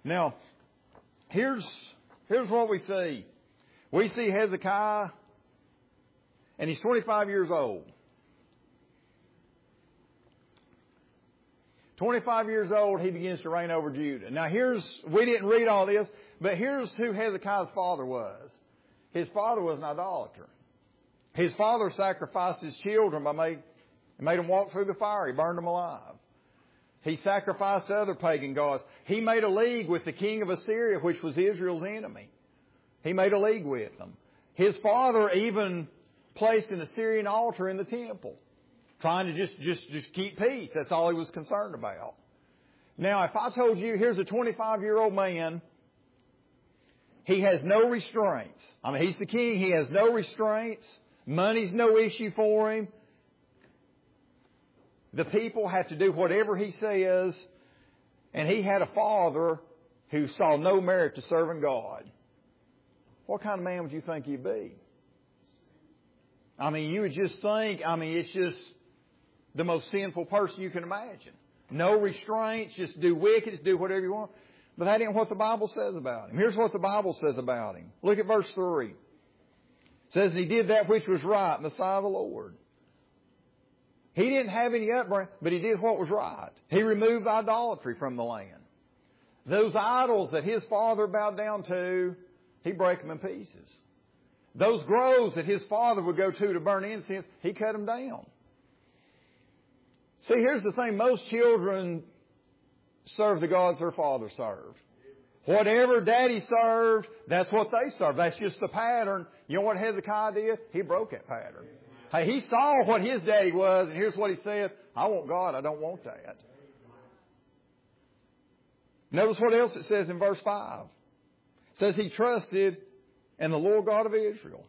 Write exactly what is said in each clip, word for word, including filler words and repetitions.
Now, here's, here's what we see. We see Hezekiah, and he's twenty-five years old. twenty-five years old, he begins to reign over Judah. Now here's, we didn't read all this, but here's who Hezekiah's father was. His father was an idolater. His father sacrificed his children by made, made them walk through the fire. He burned them alive. He sacrificed other pagan gods. He made a league with the king of Assyria, which was Israel's enemy. He made a league with them. His father even placed an Assyrian altar in the temple, trying to just, just, just keep peace. That's all he was concerned about. Now, if I told you, here's a twenty-five-year-old man, he has no restraints. I mean, he's the king. He has no restraints. Money's no issue for him. The people have to do whatever he says. And he had a father who saw no merit to serving God. What kind of man would you think he'd be? I mean, you would just think, I mean, it's just the most sinful person you can imagine. No restraints, just do wicked, do whatever you want. But that ain't what the Bible says about him. Here's what the Bible says about him. Look at verse three. It says, he did that which was right in the sight of the Lord. He didn't have any upbringing, but he did what was right. He removed idolatry from the land. Those idols that his father bowed down to, he broke them in pieces. Those groves that his father would go to to burn incense, he cut them down. See, here's the thing. Most children serve the gods their father served. Whatever daddy served, that's what they served. That's just the pattern. You know what Hezekiah did? He broke that pattern. Hey, he saw what his daddy was, and here's what he said. I want God. I don't want that. Notice what else it says in verse five. It says he trusted in the Lord God of Israel.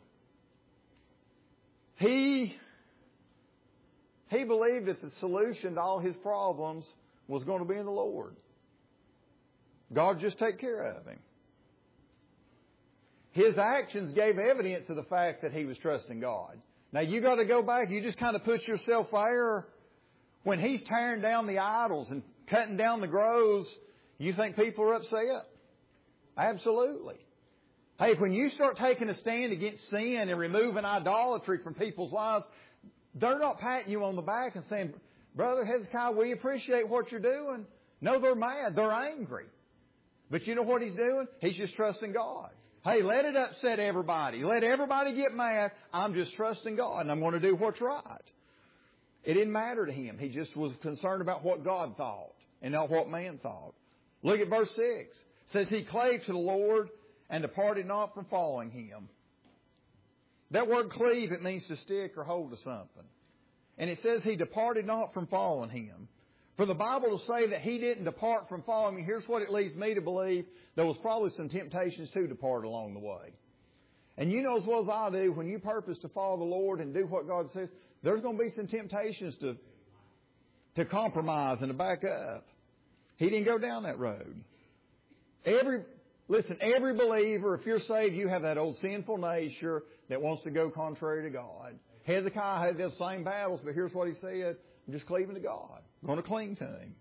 He, he believed that the solution to all his problems was going to be in the Lord. God would just take care of him. His actions gave evidence of the fact that he was trusting God. Now you got to go back. You just kind of put yourself there. When he's tearing down the idols and cutting down the groves, you think people are upset? Absolutely. Hey, when you start taking a stand against sin and removing idolatry from people's lives, they're not patting you on the back and saying, Brother Hezekiah, we appreciate what you're doing. No, they're mad. They're angry. But you know what he's doing? He's just trusting God. Hey, let it upset everybody. Let everybody get mad. I'm just trusting God, and I'm going to do what's right. It didn't matter to him. He just was concerned about what God thought and not what man thought. Look at verse six. It says, he clave to the Lord and departed not from following him. That word cleave, it means to stick or hold to something. And it says he departed not from following him. For the Bible to say that he didn't depart from following me, here's what it leads me to believe. There was probably some temptations to depart along the way. And you know as well as I do, when you purpose to follow the Lord and do what God says, there's going to be some temptations to, to compromise and to back up. He didn't go down that road. Every, listen, every believer, if you're saved, you have that old sinful nature that wants to go contrary to God. Hezekiah had those same battles, but here's what he said. I'm just cleaving to God. I'm going to cling to him.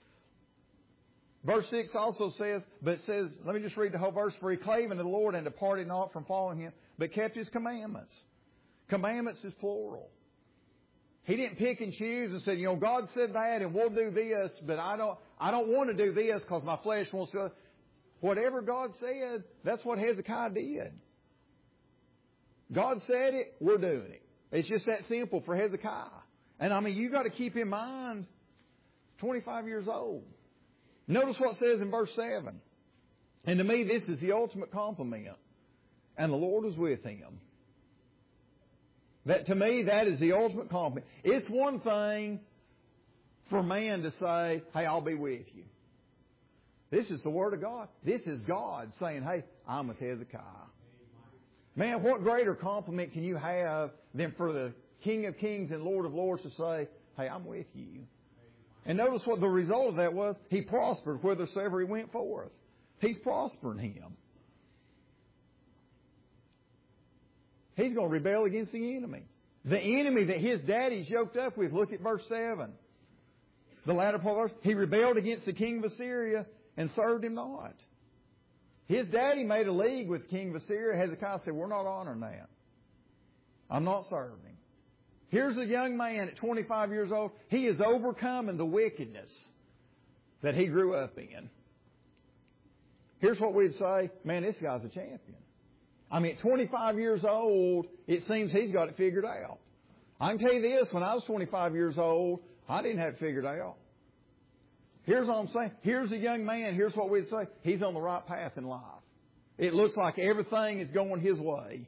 Verse six also says, but it says, let me just read the whole verse. For he clave unto the Lord and departed not from following him, but kept his commandments. Commandments is plural. He didn't pick and choose and said, you know, God said that and we'll do this, but I don't, I don't want to do this because my flesh wants to. Whatever God said, that's what Hezekiah did. God said it, we're doing it. It's just that simple for Hezekiah. And I mean, you got to keep in mind, twenty-five years old. Notice what it says in verse seven. And to me, this is the ultimate compliment. And the Lord was with him. That to me, that is the ultimate compliment. It's one thing for man to say, hey, I'll be with you. This is the Word of God. This is God saying, hey, I'm with Hezekiah. Man, what greater compliment can you have than for the King of Kings and Lord of Lords to say, hey, I'm with you. And notice what the result of that was. He prospered whithersoever he went forth. He's prospering him. He's going to rebel against the enemy. The enemy that his daddy's yoked up with. Look at verse seven. The latter part of verse. He rebelled against the king of Assyria and served him not. His daddy made a league with the king of Assyria. Hezekiah said, we're not honoring that. I'm not serving. Here's a young man at twenty-five years old. He is overcoming the wickedness that he grew up in. Here's what we'd say, man, this guy's a champion. I mean, at twenty-five years old, it seems he's got it figured out. I can tell you this, when I was twenty-five years old, I didn't have it figured out. Here's what I'm saying. Here's a young man. Here's what we'd say. He's on the right path in life. It looks like everything is going his way.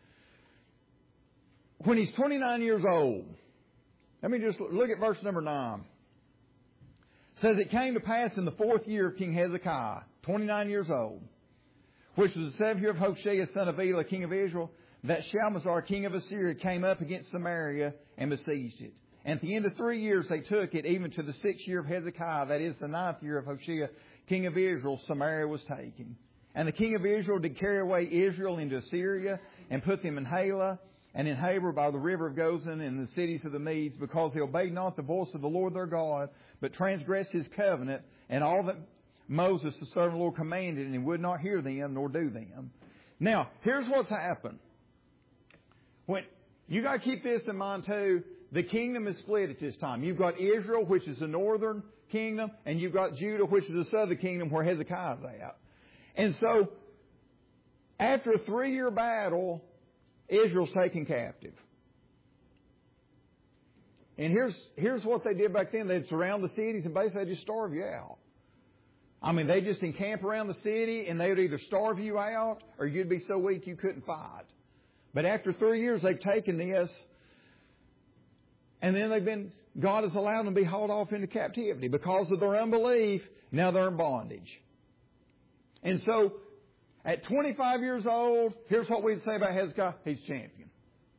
When he's twenty-nine years old, let me just look at verse number nine. It says, it came to pass in the fourth year of King Hezekiah, twenty-nine years old, which was the seventh year of Hoshea, son of Elah, king of Israel, that Shalmaneser, king of Assyria, came up against Samaria and besieged it. And at the end of three years they took it, even to the sixth year of Hezekiah, that is the ninth year of Hoshea, king of Israel, Samaria was taken. And the king of Israel did carry away Israel into Assyria, and put them in Halah, and in Habor by the river of Gozan, and the cities of the Medes, because they obeyed not the voice of the Lord their God, but transgressed His covenant, and all that Moses the servant of the Lord commanded, and He would not hear them, nor do them. Now, here's what's happened. When you got to keep this in mind too. The kingdom is split at this time. You've got Israel, which is the northern kingdom, and you've got Judah, which is the southern kingdom where Hezekiah is at. And so, after a three-year battle, Israel's taken captive. And here's, here's what they did back then. They'd surround the cities and basically just starve you out. I mean, they just encamp around the city and they would either starve you out or you'd be so weak you couldn't fight. But after three years, they've taken this. And then they've been, God has allowed them to be hauled off into captivity. Because of their unbelief, now they're in bondage. And so, at twenty-five years old, here's what we'd say about Hezekiah. He's champion.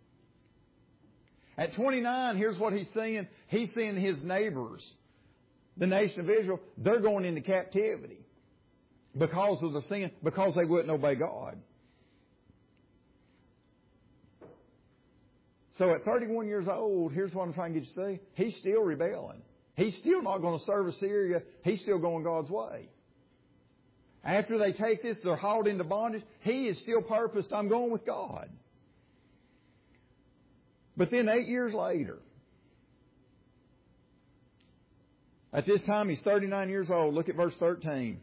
At twenty-nine, here's what he's seeing. He's seeing his neighbors, the nation of Israel, they're going into captivity. Because of the sin, because they wouldn't obey God. So at thirty-one years old, here's what I'm trying to get you to see. He's still rebelling. He's still not going to serve Assyria. He's still going God's way. After they take this, they're hauled into bondage. He is still purposed, I'm going with God. But then eight years later, at this time he's thirty-nine years old. Look at verse thirteen.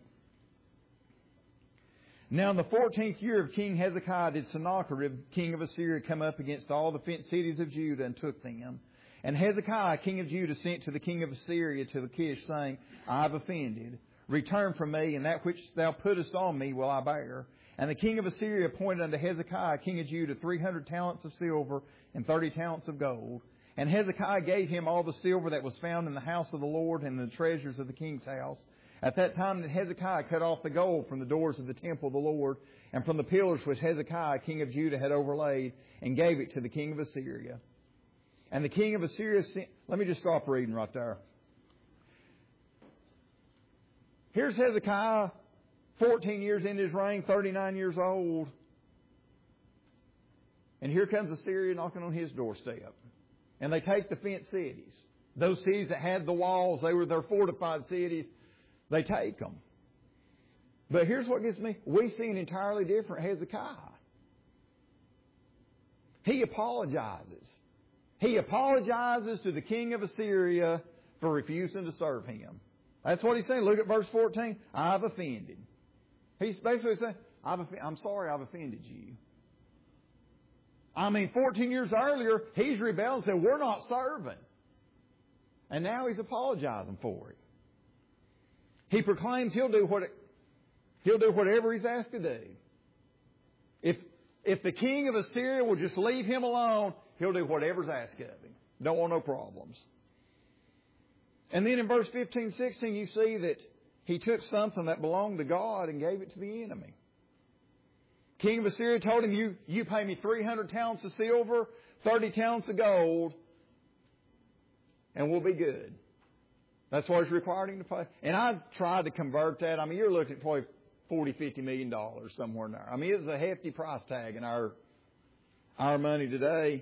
Now in the fourteenth year of King Hezekiah did Sennacherib, king of Assyria, come up against all the fenced cities of Judah and took them. And Hezekiah, king of Judah, sent to the king of Assyria to Lachish, saying, I have offended. Return from me, and that which thou puttest on me will I bear. And the king of Assyria appointed unto Hezekiah, king of Judah, three hundred talents of silver and thirty talents of gold. And Hezekiah gave him all the silver that was found in the house of the Lord and the treasures of the king's house. At that time did Hezekiah cut off the gold from the doors of the temple of the Lord and from the pillars which Hezekiah, king of Judah, had overlaid, and gave it to the king of Assyria. And the king of Assyria sent... Let me just stop reading right there. Here's Hezekiah, fourteen years into his reign, thirty-nine years old. And here comes Assyria knocking on his doorstep. And they take the fenced cities. Those cities that had the walls, they were their fortified cities. They take them. But here's what gets me. We see an entirely different Hezekiah. He apologizes. He apologizes to the king of Assyria for refusing to serve him. That's what he's saying. Look at verse fourteen. I've offended. He's basically saying, I've, I'm sorry I've offended you. I mean, fourteen years earlier, he's rebelled and said, we're not serving. And now he's apologizing for it. He proclaims he'll do what it, he'll do whatever he's asked to do. If if the king of Assyria will just leave him alone, he'll do whatever's asked of him. Don't want no problems. And then in verse fifteen, sixteen, you see that he took something that belonged to God and gave it to the enemy. King of Assyria told him, you, you pay me three hundred talents of silver, thirty talents of gold, and we'll be good. That's what he's required him to pay. And I tried to convert that. I mean, you're looking at probably forty, fifty million dollars somewhere in there. I mean, it was a hefty price tag in our, our money today.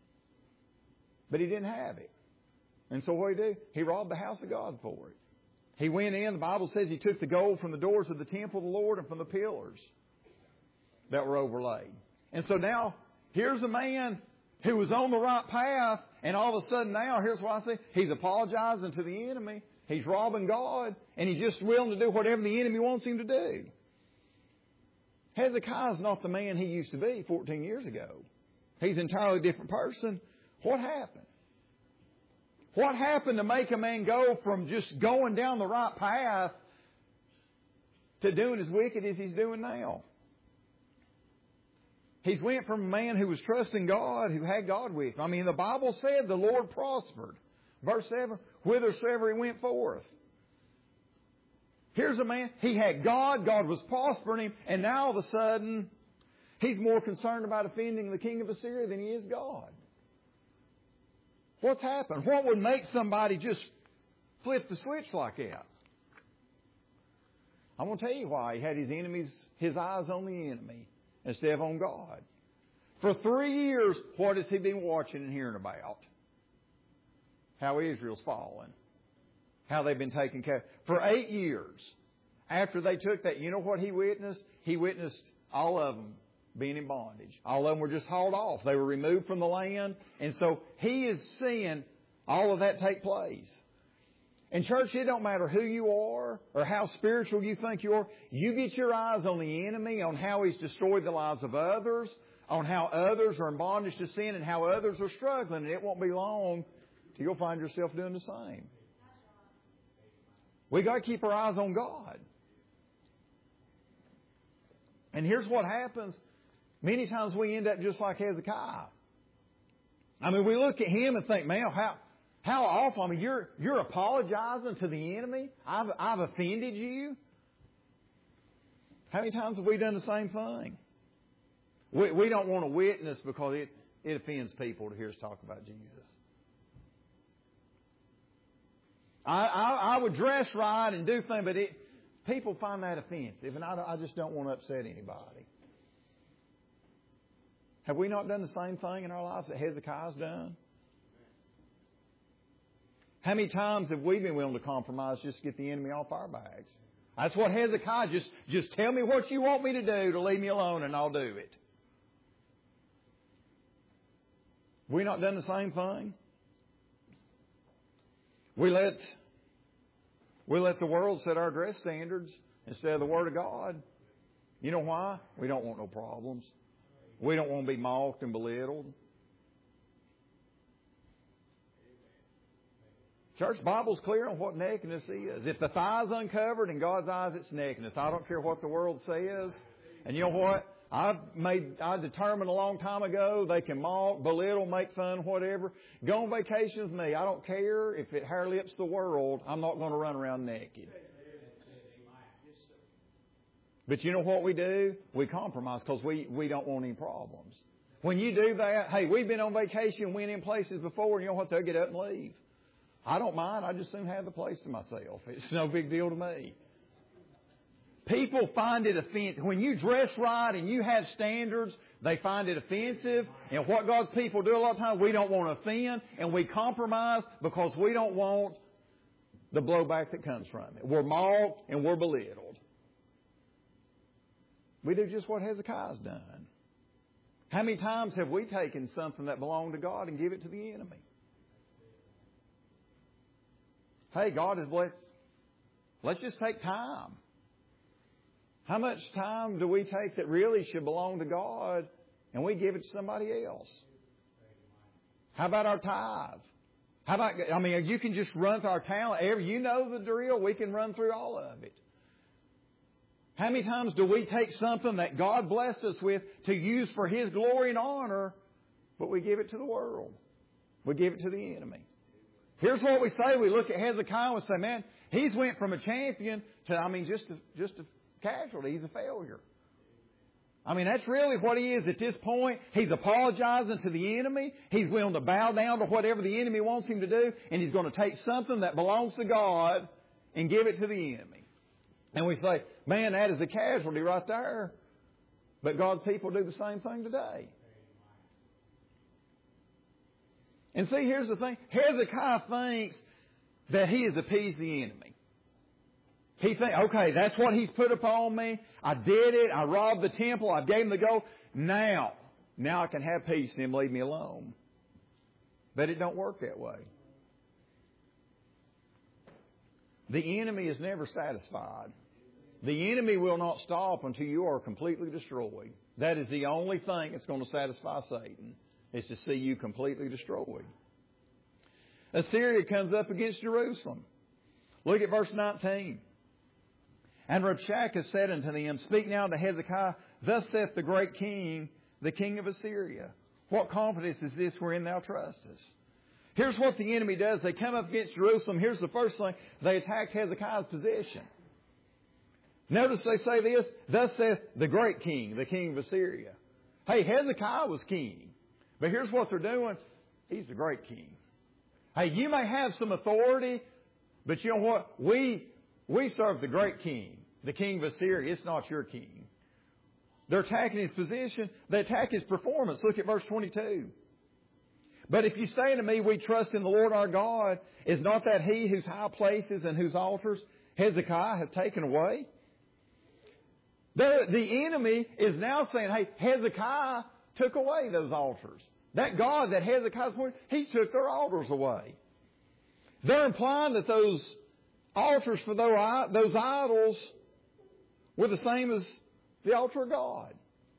But he didn't have it. And so what did he do? He robbed the house of God for it. He went in, the Bible says he took the gold from the doors of the temple of the Lord and from the pillars that were overlaid. And so now, here's a man who was on the right path, and all of a sudden now, here's what I say, he's apologizing to the enemy. He's robbing God, and he's just willing to do whatever the enemy wants him to do. Hezekiah's not the man he used to be fourteen years ago. He's an entirely different person. What happened? What happened to make a man go from just going down the right path to doing as wicked as he's doing now? He's went from a man who was trusting God, who had God with him. I mean, the Bible said the Lord prospered. Verse seven, whithersoever he went forth. Here's a man, he had God, God was prospering him, and now all of a sudden, he's more concerned about offending the king of Assyria than he is God. What's happened? What would make somebody just flip the switch like that? I'm going to tell you why. He had his enemies, his eyes on the enemy instead of on God. For three years, what has he been watching and hearing about? How Israel's fallen. How they've been taken care of. For eight years, after they took that, you know what he witnessed? He witnessed all of them being in bondage. All of them were just hauled off. They were removed from the land. And so he is seeing all of that take place. And church, it don't matter who you are or how spiritual you think you are. You get your eyes on the enemy, on how he's destroyed the lives of others, on how others are in bondage to sin and how others are struggling. And it won't be long till you'll find yourself doing the same. We got to keep our eyes on God. And here's what happens. Many times we end up just like Hezekiah. I mean, we look at him and think, man, how how awful. I mean, you're you're apologizing to the enemy. I've I've offended you. How many times have we done the same thing? We we don't want to witness because it, it offends people to hear us talk about Jesus. I, I, I would dress right and do things, but it, people find that offensive, and I, I just don't want to upset anybody. Have we not done the same thing in our lives that Hezekiah's done? How many times have we been willing to compromise just to get the enemy off our backs? That's what Hezekiah, just, just tell me what you want me to do to leave me alone and I'll do it. We not done the same thing? We let, we let the world set our dress standards instead of the Word of God. You know why? We don't want no problems. We don't want to be mocked and belittled. Church, Bible's clear on what nakedness is. If the thigh's uncovered, in God's eyes it's nakedness. I don't care what the world says. And you know what? I've made, I determined a long time ago they can mock, belittle, make fun, whatever. Go on vacation with me. I don't care if it hair lips the world. I'm not going to run around naked. But you know what we do? We compromise because we, we don't want any problems. When you do that, hey, we've been on vacation, went in places before, and you know what? They'll get up and leave. I don't mind. I just soon have the place to myself. It's no big deal to me. People find it offensive. When you dress right and you have standards, they find it offensive. And what God's people do a lot of times, we don't want to offend, and we compromise because we don't want the blowback that comes from it. We're mocked and we're belittled. We do just what Hezekiah's done. How many times have we taken something that belonged to God and give it to the enemy? Hey, God has blessed. Let's just take time. How much time do we take that really should belong to God and we give it to somebody else? How about our tithe? How about, I mean, you can just run through our talent. You know the drill. We can run through all of it. How many times do we take something that God blessed us with to use for His glory and honor, but we give it to the world? We give it to the enemy. Here's what we say. We look at Hezekiah and say, man, he's went from a champion to, I mean, just a, just a casualty. He's a failure. I mean, that's really what he is at this point. He's apologizing to the enemy. He's willing to bow down to whatever the enemy wants him to do, and he's going to take something that belongs to God and give it to the enemy. And we say, man, that is a casualty right there. But God's people do the same thing today. And see, here's the thing. Hezekiah thinks that he has appeased the enemy. He think, okay, that's what He's put upon me. I did it. I robbed the temple. I gave Him the gold. Now, now I can have peace and Him leave me alone. But it don't work that way. The enemy is never satisfied. The enemy will not stop until you are completely destroyed. That is the only thing that's going to satisfy Satan, is to see you completely destroyed. Assyria comes up against Jerusalem. Look at verse nineteen. And Rabshakeh said unto them, Speak now to Hezekiah, Thus saith the great king, the king of Assyria. What confidence is this wherein thou trustest? Here's what the enemy does. They come up against Jerusalem. Here's the first thing. They attack Hezekiah's position. Notice they say this, Thus saith the great king, the king of Assyria. Hey, Hezekiah was king. But here's what they're doing. He's the great king. Hey, you may have some authority, but you know what? We, we serve the great king, the king of Assyria. It's not your king. They're attacking his position. They attack his performance. Look at verse twenty-two. But if you say to me, We trust in the Lord our God, is not that He whose high places and whose altars Hezekiah hath taken away? The, the enemy is now saying, hey, Hezekiah took away those altars. That God that Hezekiah's pointing, He took their altars away. They're implying that those altars for those, those idols were the same as the altar of God.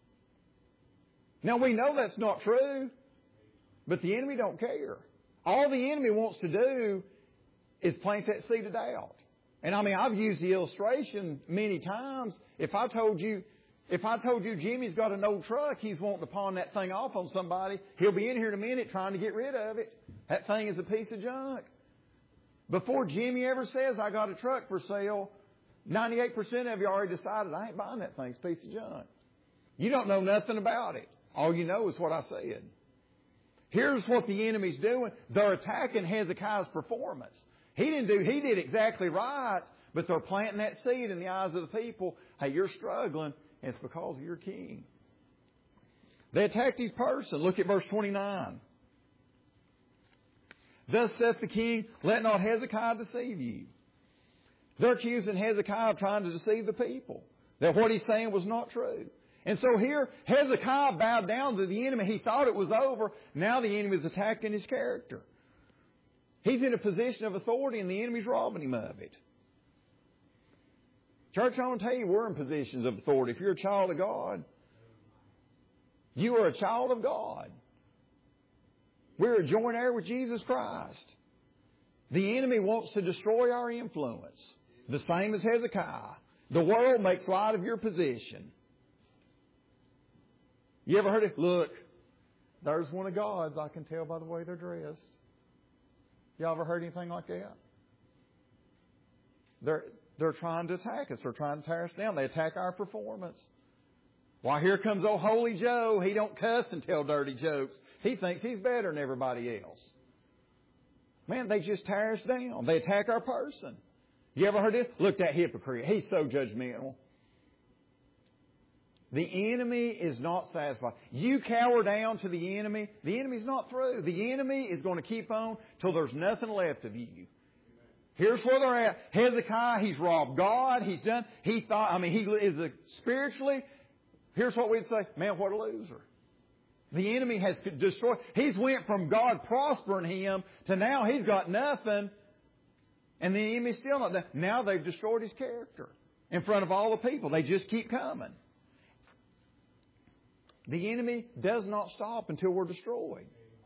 Now we know that's not true, but the enemy don't care. All the enemy wants to do is plant that seed of doubt. And I mean, I've used the illustration many times. If I told you, if I told you Jimmy's got an old truck, he's wanting to pawn that thing off on somebody, he'll be in here in a minute trying to get rid of it. That thing is a piece of junk. Before Jimmy ever says, I got a truck for sale, ninety-eight percent of you already decided, I ain't buying that thing. It's a piece of junk. You don't know nothing about it. All you know is what I said. Here's what the enemy's doing. They're attacking Hezekiah's performance. He didn't do, he did exactly right, but they're planting that seed in the eyes of the people. Hey, you're struggling, and it's because of your king. They attacked his person. Look at verse twenty-nine. Thus saith the king, Let not Hezekiah deceive you. They're accusing Hezekiah of trying to deceive the people, that what he's saying was not true. And so here, Hezekiah bowed down to the enemy. He thought it was over. Now the enemy is attacking his character. He's in a position of authority, and the enemy's robbing him of it. Church, I want to tell you, we're in positions of authority. If you're a child of God, you are a child of God. We're a joint heir with Jesus Christ. The enemy wants to destroy our influence. The same as Hezekiah. The world makes light of your position. You ever heard it? Look, there's one of God's. I can tell by the way they're dressed. Y'all ever heard anything like that? They're, they're trying to attack us. They're trying to tear us down. They attack our performance. Why, here comes old Holy Joe. He don't cuss and tell dirty jokes. He thinks he's better than everybody else. Man, they just tear us down. They attack our person. You ever heard this? Look, that hypocrite. He's so judgmental. The enemy is not satisfied. You cower down to the enemy, the enemy's not through. The enemy is going to keep on till there's nothing left of you. Here's where they're at. Hezekiah, he's robbed God. He's done, he thought, I mean, he is a, spiritually, here's what we'd say, man, what a loser. The enemy has destroyed, he's went from God prospering him to now he's got nothing. And the enemy's still not there. Now they've destroyed his character in front of all the people. They just keep coming. The enemy does not stop until we're destroyed.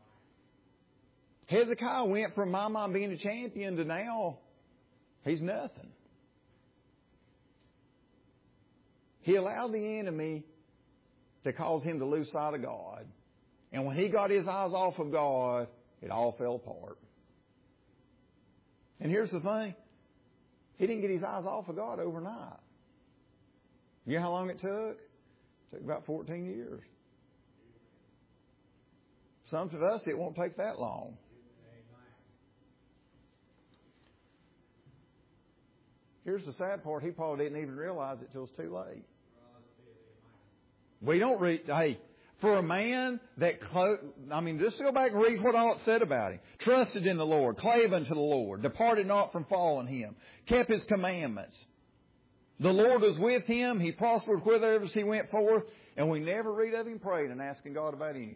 Hezekiah went from my mom being a champion to now he's nothing. He allowed the enemy to cause him to lose sight of God. And when he got his eyes off of God, it all fell apart. And here's the thing. He didn't get his eyes off of God overnight. You know how long it took? It took about fourteen years. Some of us, it won't take that long. Here's the sad part. He probably didn't even realize it till it's too late. We don't read, hey, for a man that, I mean, just go back and read what all it said about him. Trusted in the Lord, clave unto the Lord, departed not from following Him, kept His commandments. The Lord was with him. He prospered whithersoever he went forth. And we never read of him praying and asking God about anything.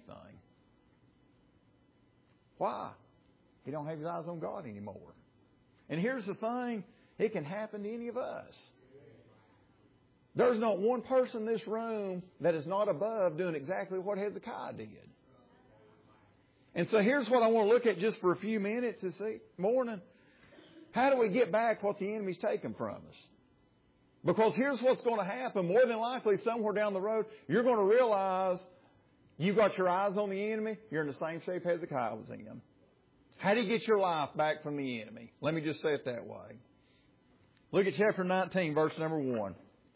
Why? He don't have his eyes on God anymore. And here's the thing. It can happen to any of us. There's not one person in this room that is not above doing exactly what Hezekiah did. And so here's what I want to look at just for a few minutes this morning. How do we get back what the enemy's taken from us? Because here's what's going to happen. More than likely, somewhere down the road, you're going to realize you've got your eyes on the enemy. You're in the same shape Hezekiah was in. How do you get your life back from the enemy? Let me just say it that way. Look at chapter nineteen, verse number one.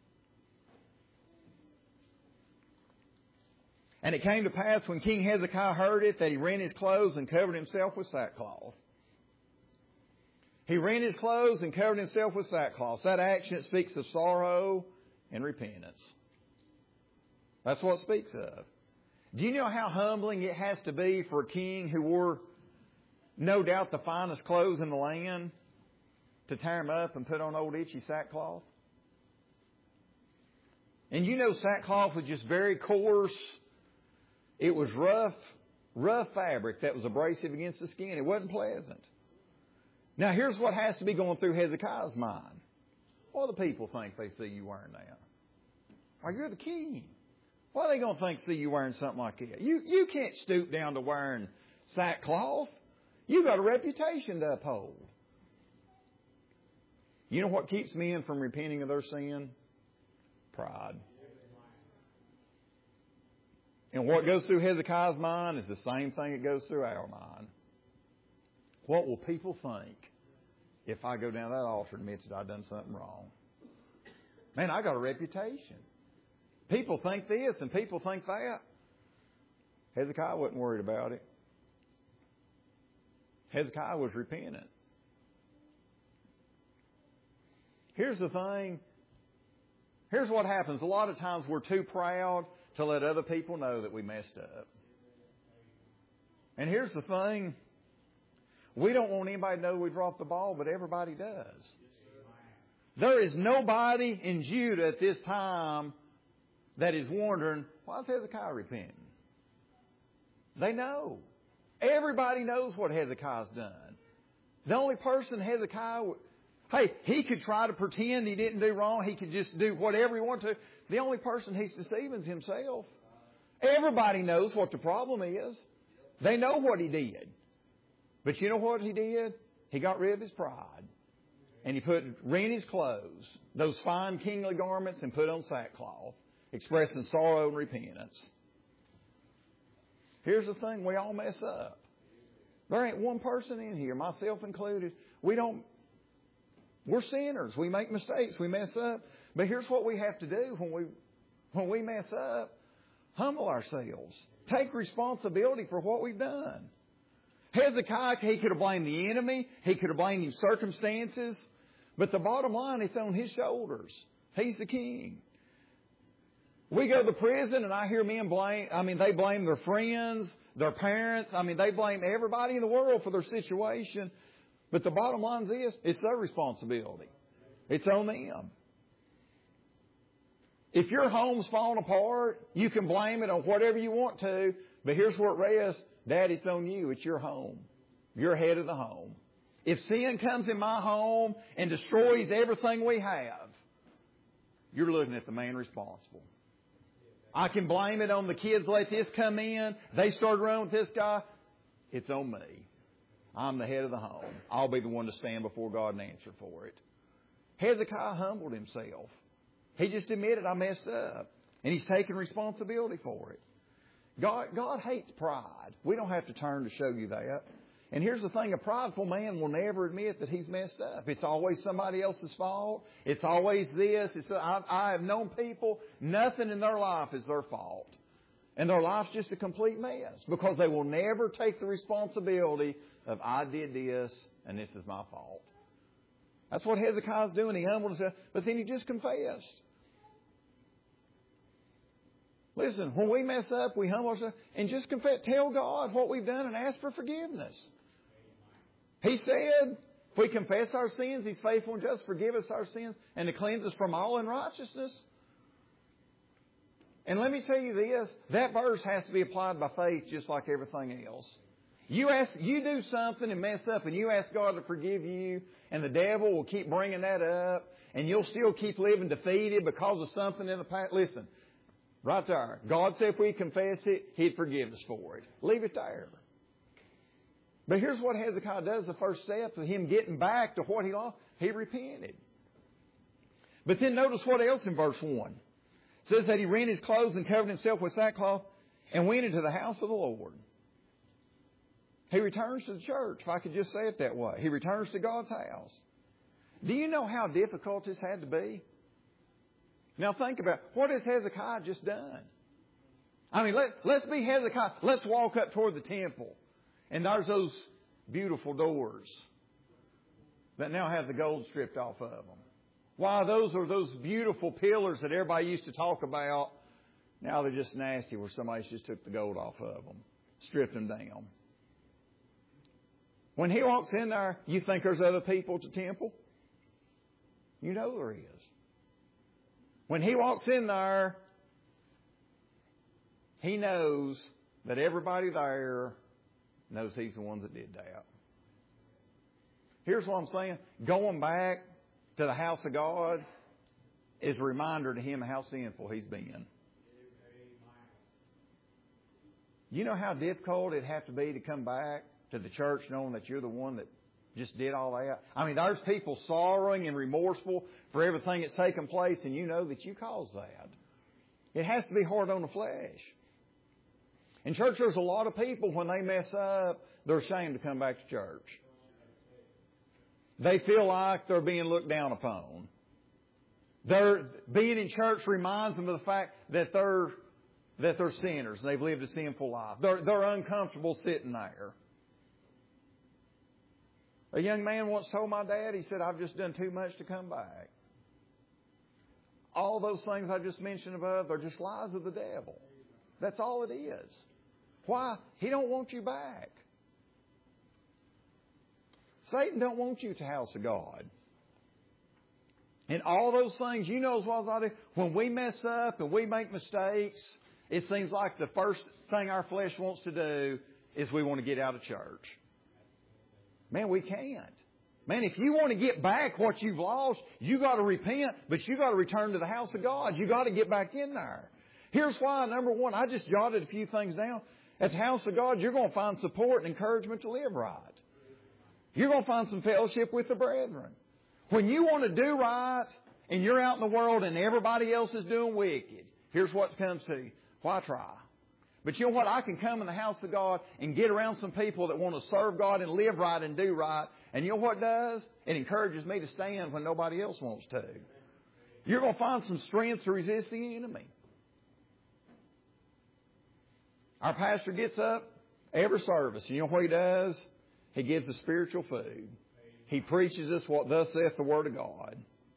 And it came to pass when King Hezekiah heard it that he rent his clothes and covered himself with sackcloth. He rent his clothes and covered himself with sackcloth. That action, it speaks of sorrow and repentance. That's what it speaks of. Do you know how humbling it has to be for a king who wore, no doubt, the finest clothes in the land to tear them up and put on old itchy sackcloth? And you know sackcloth was just very coarse. It was rough, rough fabric that was abrasive against the skin. It wasn't pleasant. Now, here's what has to be going through Hezekiah's mind. What do the people think they see you wearing that? Well, you're the king. What are they going to think see you wearing something like that? You, you can't stoop down to wearing sackcloth. You've got a reputation to uphold. You know what keeps men from repenting of their sin? Pride. And what goes through Hezekiah's mind is the same thing that goes through our mind. What will people think if I go down that altar and admit that I've done something wrong? Man, I got a reputation. People think this and people think that. Hezekiah wasn't worried about it. Hezekiah was repentant. Here's the thing. Here's what happens. A lot of times we're too proud to let other people know that we messed up. And here's the thing. We don't want anybody to know we dropped the ball, but everybody does. There is nobody in Judah at this time that is wondering, why is Hezekiah repenting? They know. Everybody knows what Hezekiah's done. The only person Hezekiah, hey, he could try to pretend he didn't do wrong. He could just do whatever he wanted to. The only person he's deceiving is himself. Everybody knows what the problem is. They know what he did. But you know what he did? He got rid of his pride. And he put rent his clothes, those fine kingly garments, and put on sackcloth, expressing sorrow and repentance. Here's the thing, we all mess up. There ain't one person in here, myself included, we don't, we're sinners. We make mistakes. We mess up. But here's what we have to do when we, when we mess up. Humble ourselves. Take responsibility for what we've done. Hezekiah, he could have blamed the enemy. He could have blamed his circumstances. But the bottom line, it's on his shoulders. He's the king. We go to prison and I hear men blame, I mean, they blame their friends, their parents. I mean, they blame everybody in the world for their situation. But the bottom line is this, it's their responsibility. It's on them. If your home's falling apart, you can blame it on whatever you want to. But here's where it rests. Dad, it's on you. It's your home. You're head of the home. If sin comes in my home and destroys everything we have, you're looking at the man responsible. I can blame it on the kids. Let this come in. They started running with this guy. It's on me. I'm the head of the home. I'll be the one to stand before God and answer for it. Hezekiah humbled himself. He just admitted, I messed up. And he's taking responsibility for it. God, God hates pride. We don't have to turn to show you that. And here's the thing, a prideful man will never admit that he's messed up. It's always somebody else's fault. It's always this. It's, I, I have known people, nothing in their life is their fault. And their life's just a complete mess because they will never take the responsibility of, I did this and this is my fault. That's what Hezekiah's doing. He humbled himself, but then he just confessed. Listen, when we mess up, we humble ourselves and just confess, tell God what we've done and ask for forgiveness. He said, If we confess our sins, He's faithful and just to forgive us our sins and to cleanse us from all unrighteousness. And let me tell you this, that verse has to be applied by faith just like everything else. You ask, you do something and mess up and you ask God to forgive you, and the devil will keep bringing that up, and you'll still keep living defeated because of something in the past. Listen, right there. God said if we confess it, He'd forgive us for it. Leave it there. But here's what Hezekiah does. The first step of him getting back to what he lost, he repented. But then notice what else in verse one. It says that he rent his clothes and covered himself with sackcloth and went into the house of the Lord. He returns to the church, if I could just say it that way. He returns to God's house. Do you know how difficult this had to be? Now think about it. What has Hezekiah just done? I mean, let, let's be Hezekiah. Let's walk up toward the temple. And there's those beautiful doors that now have the gold stripped off of them. Why, those are those beautiful pillars that everybody used to talk about. Now they're just nasty where somebody just took the gold off of them, stripped them down. When he walks in there, you think there's other people at the temple? You know there is. When he walks in there, he knows that everybody there knows he's the one that did that. Here's what I'm saying. Going back to the house of God is a reminder to him how sinful he's been. You know how difficult it'd have to be to come back to the church knowing that you're the one that just did all that? I mean, there's people sorrowing and remorseful for everything that's taken place, and you know that you caused that. It has to be hard on the flesh. In church, there's a lot of people, when they mess up, they're ashamed to come back to church. They feel like they're being looked down upon. They're, being in church reminds them of the fact that they're, that they're sinners and they've lived a sinful life. They're, they're uncomfortable sitting there. A young man once told my dad, he said, I've just done too much to come back. All those things I just mentioned above are just lies of the devil. That's all it is. Why? He don't want you back. Satan don't want you to the house of God. And all those things, you know as well as I do, when we mess up and we make mistakes, it seems like the first thing our flesh wants to do is we want to get out of church. Man, we can't. Man, if you want to get back what you've lost, you got to repent, but you got to return to the house of God. You got to get back in there. Here's why. Number one, I just jotted a few things down. At the house of God, you're going to find support and encouragement to live right. You're going to find some fellowship with the brethren. When you want to do right and you're out in the world and everybody else is doing wicked, here's what comes to you. Why try? But you know what? I can come in the house of God and get around some people that want to serve God and live right and do right. And you know what it does? It encourages me to stand when nobody else wants to. You're going to find some strength to resist the enemy. Our pastor gets up every service. And you know what he does? He gives us spiritual food. He preaches us what thus saith the Word of God.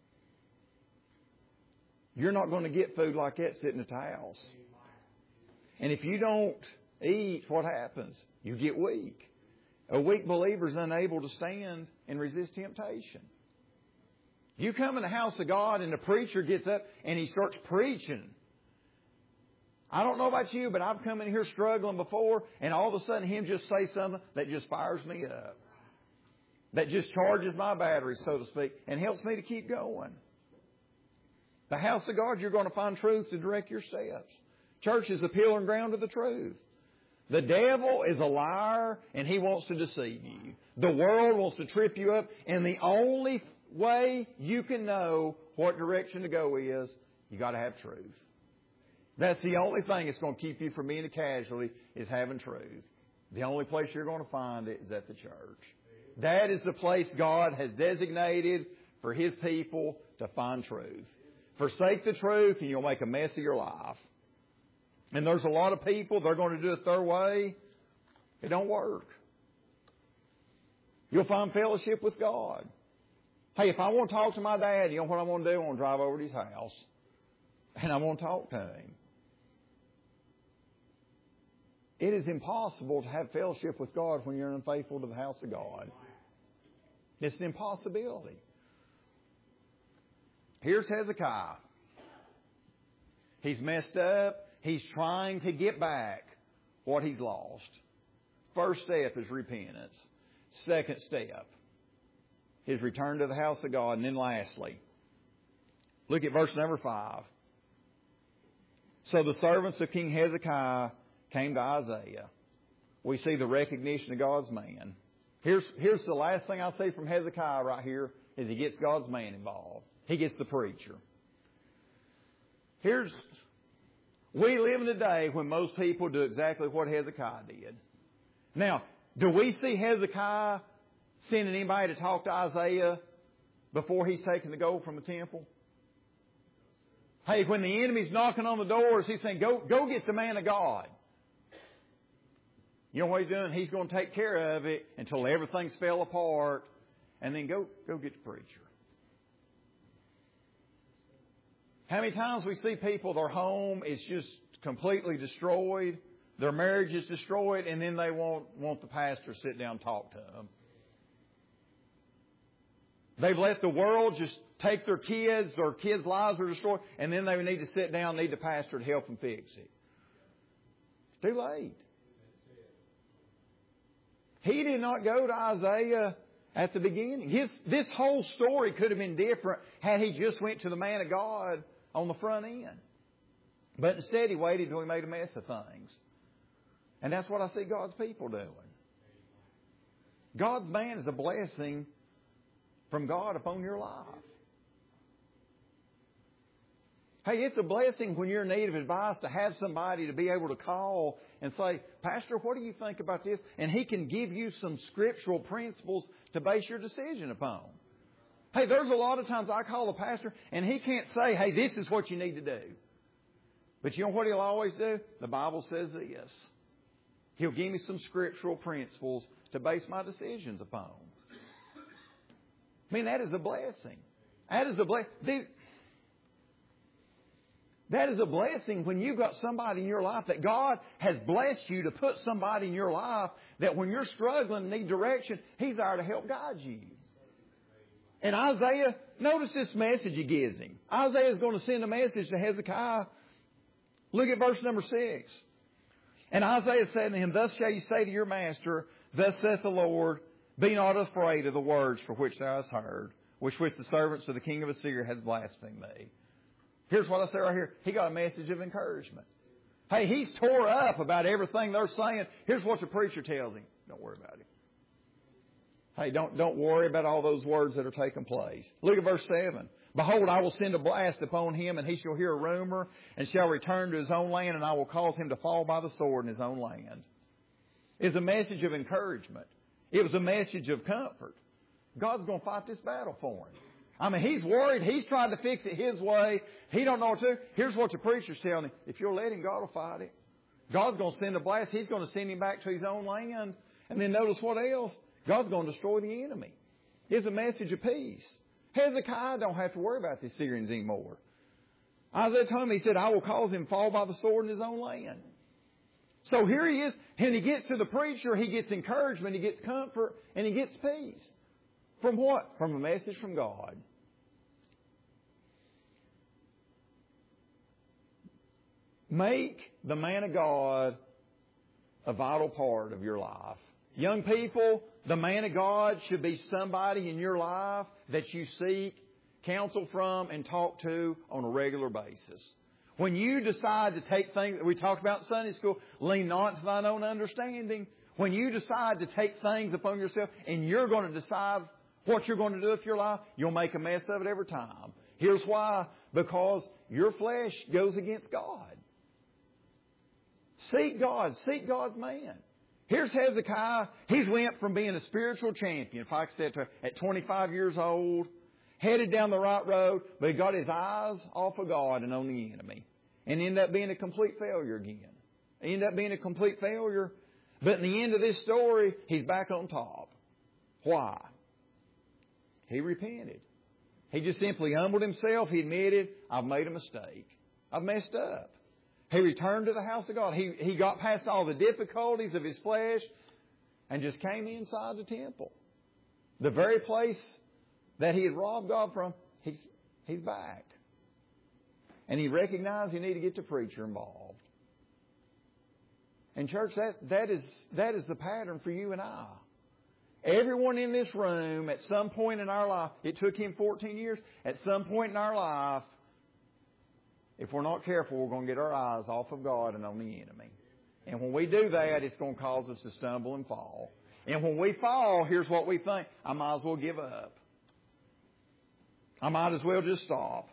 You're not going to get food like that sitting at the house. And if you don't eat, what happens? You get weak. A weak believer is unable to stand and resist temptation. You come in the house of God and the preacher gets up and he starts preaching. I don't know about you, but I've come in here struggling before, and all of a sudden him just say something that just fires me up. That just charges my battery, so to speak, and helps me to keep going. The house of God, you're going to find truth to direct your steps. Church is the pillar and ground of the truth. The devil is a liar, and he wants to deceive you. The world wants to trip you up, and the only way you can know what direction to go is, you got to have truth. That's the only thing that's going to keep you from being a casualty, is having truth. The only place you're going to find it is at the church. That is the place God has designated for His people to find truth. Forsake the truth and you'll make a mess of your life. And there's a lot of people, they're going to do it their way. It don't work. You'll find fellowship with God. Hey, if I want to talk to my dad, you know what I'm going to do? I'm going to drive over to his house. And I'm going to talk to him. It is impossible to have fellowship with God when you're unfaithful to the house of God. It's an impossibility. Here's Hezekiah. He's messed up. He's trying to get back what he's lost. First step is repentance. Second step is return to the house of God. And then lastly, look at verse number five. So the servants of King Hezekiah came to Isaiah. We see the recognition of God's man. Here's, here's the last thing I see from Hezekiah right here is he gets God's man involved. He gets the preacher. Here's, we live in a day when most people do exactly what Hezekiah did. Now, do we see Hezekiah sending anybody to talk to Isaiah before he's taking the gold from the temple? Hey, when the enemy's knocking on the doors, he's saying, go, go get the man of God. You know what he's doing? He's going to take care of it until everything's fell apart, and then go, go get the preacher. How many times we see people, their home is just completely destroyed, their marriage is destroyed, and then they want, want the pastor to sit down and talk to them. They've let the world just take their kids, their kids' lives are destroyed, and then they need to sit down, need the pastor to help them fix it. It's too late. He did not go to Isaiah at the beginning. His, this whole story could have been different had he just went to the man of God on the front end. But instead he waited until he made a mess of things. And that's what I see God's people doing. God's man is a blessing from God upon your life. Hey, it's a blessing when you're in need of advice to have somebody to be able to call and say, Pastor, what do you think about this? And he can give you some scriptural principles to base your decision upon. Hey, there's a lot of times I call the pastor and he can't say, hey, this is what you need to do. But you know what he'll always do? The Bible says this. He'll give me some scriptural principles to base my decisions upon. I mean, that is a blessing. That is a blessing. That is a blessing when you've got somebody in your life that God has blessed you to put somebody in your life that when you're struggling and need direction, He's there to help guide you. And Isaiah, notice this message He gives him. Isaiah is going to send a message to Hezekiah. Look at verse number six. And Isaiah said to him, Thus shall you say to your master, Thus saith the Lord, Be not afraid of the words for which thou hast heard, which with the servants of the king of Assyria has blasphemed me. Here's what I say right here. He got a message of encouragement. Hey, he's tore up about everything they're saying. Here's what the preacher tells him. Don't worry about it. Hey, don't, don't worry about all those words that are taking place. Look at verse seven. Behold, I will send a blast upon him, and he shall hear a rumor, and shall return to his own land, and I will cause him to fall by the sword in his own land. It's a message of encouragement. It was a message of comfort. God's going to fight this battle for him. I mean, he's worried. He's trying to fix it his way. He don't know what to do. Here's what the preacher's telling him. If you'll let him, God will fight it. God's going to send a blast. He's going to send him back to his own land. And then notice what else? God's going to destroy the enemy. It's a message of peace. Hezekiah don't have to worry about the Syrians anymore. Isaiah told him, he said, I will cause him to fall by the sword in his own land. So here he is. And he gets to the preacher. He gets encouragement. He gets comfort. And he gets peace. From what? From a message from God. Make the man of God a vital part of your life. Young people, the man of God should be somebody in your life that you seek counsel from and talk to on a regular basis. When you decide to take things that we talked about in Sunday school, lean not to thine own understanding. When you decide to take things upon yourself and you're going to decide what you're going to do with your life, you'll make a mess of it every time. Here's why. Because your flesh goes against God. Seek God. Seek God's man. Here's Hezekiah. He's went from being a spiritual champion, if I could say it, at twenty-five years old, headed down the right road, but he got his eyes off of God and on the enemy. And ended up being a complete failure again. He ended up being a complete failure. But in the end of this story, he's back on top. Why? He repented. He just simply humbled himself. He admitted, I've made a mistake. I've messed up. He returned to the house of God. He, he got past all the difficulties of his flesh and just came inside the temple. The very place that he had robbed God from, he's, he's back. And he recognized he needed to get the preacher involved. And church, that, that is, that is the pattern for you and I. Everyone in this room, at some point in our life, it took him fourteen years, at some point in our life, if we're not careful, we're going to get our eyes off of God and on the enemy. And when we do that, it's going to cause us to stumble and fall. And when we fall, here's what we think. I might as well give up. I might as well just stop.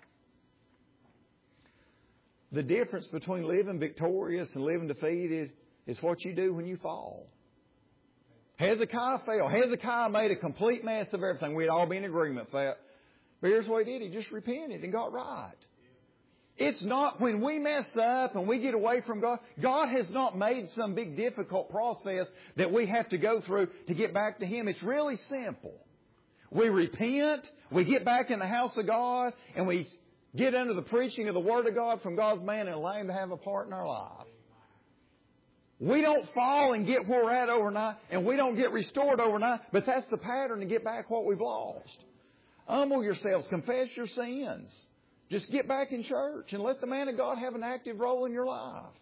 The difference between living victorious and living defeated is what you do when you fall. Hezekiah failed. Hezekiah made a complete mess of everything. We'd all be in agreement with that. But here's what he did. He just repented and got right. It's not when we mess up and we get away from God. God has not made some big difficult process that we have to go through to get back to Him. It's really simple. We repent, we get back in the house of God, and we get under the preaching of the Word of God from God's man and allow Him to have a part in our life. We don't fall and get where we're at overnight, and we don't get restored overnight, but that's the pattern to get back what we've lost. Humble yourselves, confess your sins. Just get back in church and let the man of God have an active role in your life.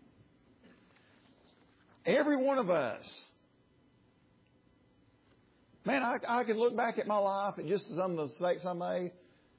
Every one of us. Man, I, I can look back at my life and just some of the mistakes I made.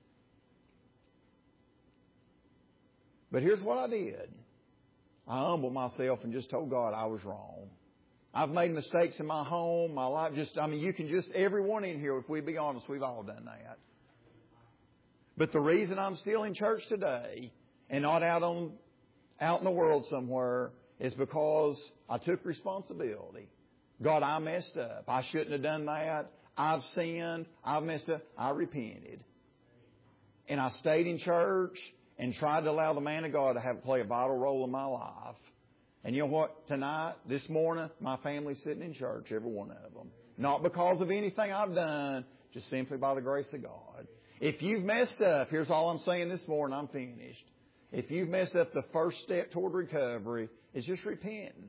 But here's what I did. I humbled myself and just told God I was wrong. I've made mistakes in my home, my life. Just, I mean, you can just, everyone in here, if we be honest, we've all done that. But the reason I'm still in church today and not out on out in the world somewhere is because I took responsibility. God, I messed up. I shouldn't have done that. I've sinned. I've messed up. I repented. And I stayed in church and tried to allow the man of God to have play a vital role in my life. And you know what? Tonight, this morning, my family's sitting in church, every one of them. Not because of anything I've done, just simply by the grace of God. If you've messed up, here's all I'm saying this morning, I'm finished. If you've messed up, the first step toward recovery is just repenting.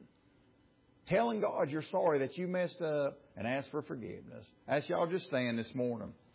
Telling God you're sorry that you messed up and ask for forgiveness. Ask y'all just stand this morning.